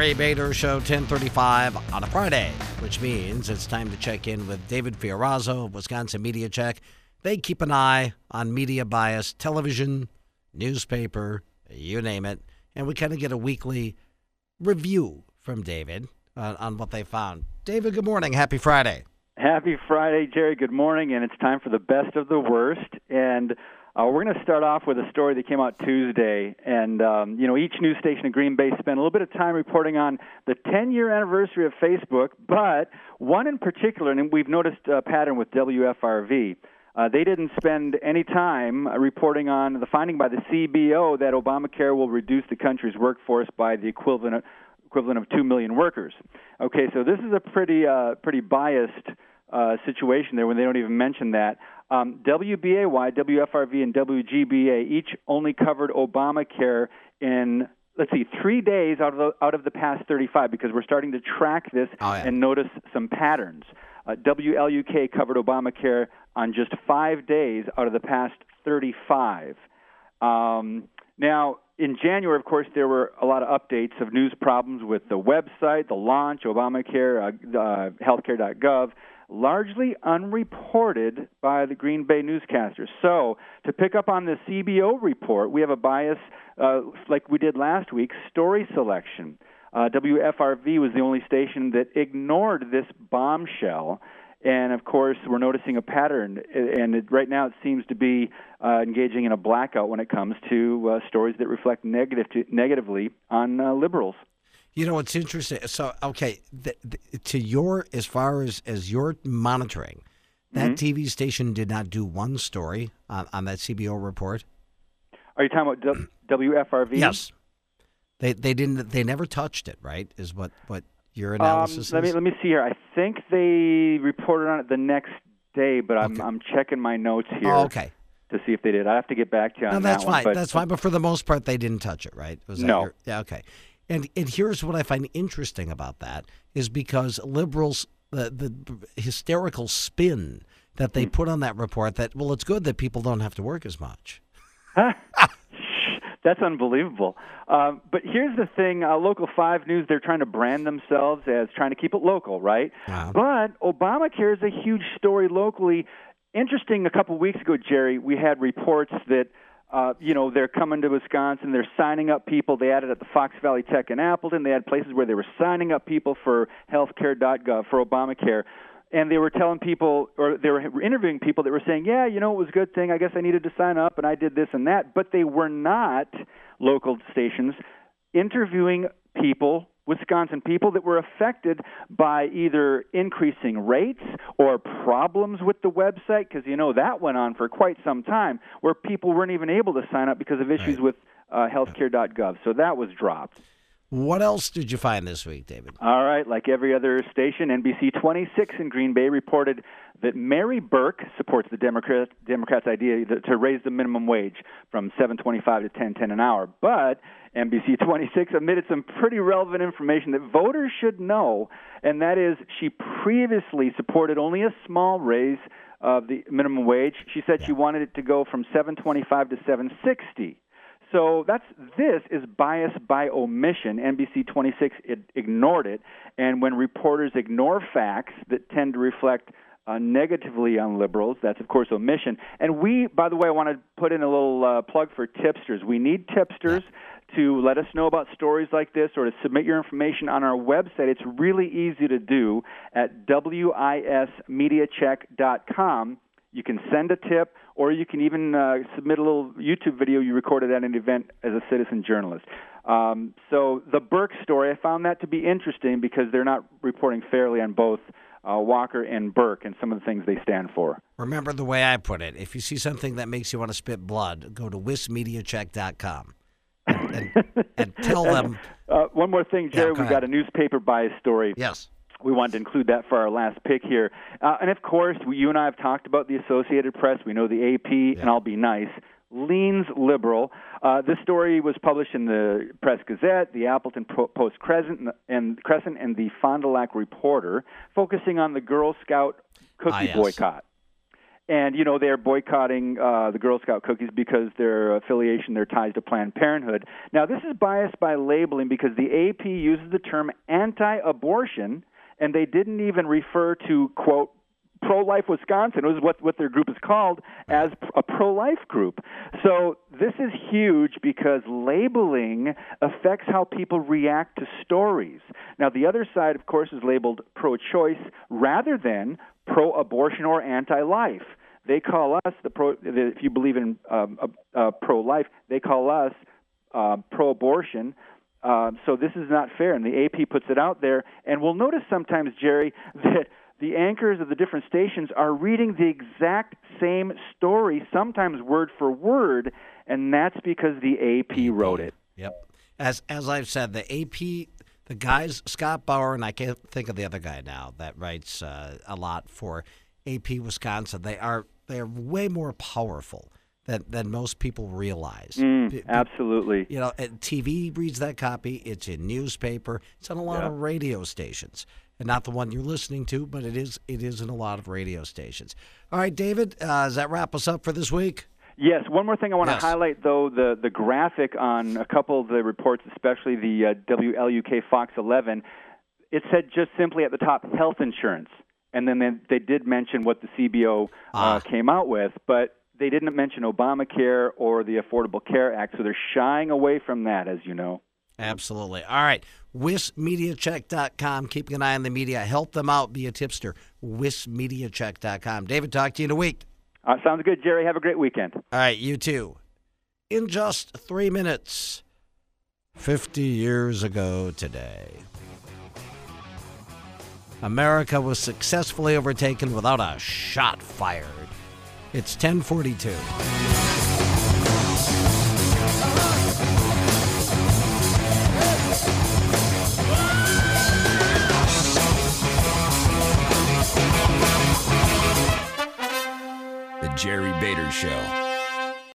Gary Bader Show, 10:35 on a Friday, which means it's time to check in with David Fiorazo of Wisconsin Media Check. They keep an eye on media bias, television, newspaper, you name it, and we kind of get a weekly review from David on what they found. David, good morning. Happy Friday. Happy Friday, Jerry. Good morning, and it's time for the best of the worst. And we're going to start off with a story that came out Tuesday. And, each news station in Green Bay spent a little bit of time reporting on the 10-year anniversary of Facebook, but one in particular, and we've noticed a pattern with WFRV, they didn't spend any time reporting on the finding by the CBO that Obamacare will reduce the country's workforce by the equivalent of 2 million workers. Okay, so this is a pretty biased situation there when they don't even mention that. WBAY, WFRV, and WGBA each only covered Obamacare in, 3 days out of the past 35, because we're starting to track this and notice some patterns. WLUK covered Obamacare on just 5 days out of the past 35. Now, in January, of course, there were a lot of updates of news problems with the website, the launch, Obamacare, healthcare.gov, largely unreported by the Green Bay newscasters. So to pick up on the CBO report, we have a bias, like we did last week, story selection. WFRV was the only station that ignored this bombshell. And, of course, we're noticing a pattern, and right now it seems to be engaging in a blackout when it comes to stories that reflect negatively on liberals. You know, it's interesting. So, okay, as far as your monitoring, that TV station did not do one story on that CBO report? Are you talking about WFRV? Yes. They didn't. They never touched it, right, is what your analysis is? Let me see here. I think they reported on it the next day, but I'm checking my notes here. Oh, okay. To see if they did. I have to get back to you on that's that fine. one. That's fine. But for the most part, they didn't touch it, right? No. Yeah, okay. And here's what I find interesting about that is because liberals, the hysterical spin that they put on that report that, well, it's good that people don't have to work as much. That's unbelievable. But here's the thing. Local 5 News, they're trying to brand themselves as trying to keep it local, right? But Obamacare is a huge story locally. Interesting, a couple of weeks ago, Jerry, we had reports that they're coming to Wisconsin. They're signing up people. They had it at the Fox Valley Tech in Appleton. They had places where they were signing up people for healthcare.gov, for Obamacare. And they were telling people, or they were interviewing people that were saying, yeah, it was a good thing. I guess I needed to sign up, and I did this and that. But they were not, local stations, interviewing people, Wisconsin people, that were affected by either increasing rates or problems with the website, because, that went on for quite some time, where people weren't even able to sign up because of issues with healthcare.gov. So that was dropped. What else did you find this week, David? All right, like every other station, NBC 26 in Green Bay reported that Mary Burke supports the Democrats' idea to raise the minimum wage from $7.25 to $10.10 an hour. But NBC 26 omitted some pretty relevant information that voters should know, and that is she previously supported only a small raise of the minimum wage. She said she wanted it to go from $7.25 to $7.60. So this is bias by omission. NBC 26 ignored it, and when reporters ignore facts that tend to reflect negatively on liberals, that's, of course, omission. And we, by the way, I want to put in a little plug for tipsters. We need tipsters to let us know about stories like this or to submit your information on our website. It's really easy to do at wismediacheck.com. You can send a tip, or you can even submit a little YouTube video you recorded at an event as a citizen journalist. So the Burke story, I found that to be interesting because they're not reporting fairly on both Walker and Burke and some of the things they stand for. Remember the way I put it. If you see something that makes you want to spit blood, go to wismediacheck.com and tell them. One more thing, Jerry. We've got a newspaper bias story. Yes. We wanted to include that for our last pick here. And, of course, you and I have talked about the Associated Press. We know the AP, and I'll be nice, leans liberal. This story was published in the Press-Gazette, the Appleton Post-Crescent, and the Fond du Lac Reporter, focusing on the Girl Scout cookie boycott. And, they're boycotting the Girl Scout cookies because their affiliation, their ties to Planned Parenthood. Now, this is biased by labeling because the AP uses the term anti-abortion, and they didn't even refer to, quote, Pro-Life Wisconsin. It was what their group is called, as a pro-life group. So this is huge because labeling affects how people react to stories. Now, the other side, of course, is labeled pro-choice rather than pro-abortion or anti-life. They call us, if you believe in pro-life, they call us pro-abortion. So this is not fair, and the AP puts it out there. And we'll notice sometimes, Jerry, that the anchors of the different stations are reading the exact same story, sometimes word for word, and that's because the AP wrote it. Yep. As I've said, the AP, the guys, Scott Bauer, and I can't think of the other guy now that writes a lot for AP Wisconsin. They are way more powerful than most people realize. Absolutely. TV reads that copy. It's in newspaper. It's on a lot of radio stations. And not the one you're listening to, but it is in a lot of radio stations. All right, David, does that wrap us up for this week? Yes. One more thing I want to highlight, though, the graphic on a couple of the reports, especially the WLUK Fox 11, it said just simply at the top, health insurance. And then they did mention what the CBO came out with, but they didn't mention Obamacare or the Affordable Care Act, so they're shying away from that, as you know. Absolutely. All right. WISMediacheck.com. Keeping an eye on the media. Help them out. Be a tipster. WISMediacheck.com. David, talk to you in a week. Sounds good, Jerry. Have a great weekend. All right. You too. In just 3 minutes, 50 years ago today, America was successfully overtaken without a shot fired. It's 10:42. The Jerry Bader Show.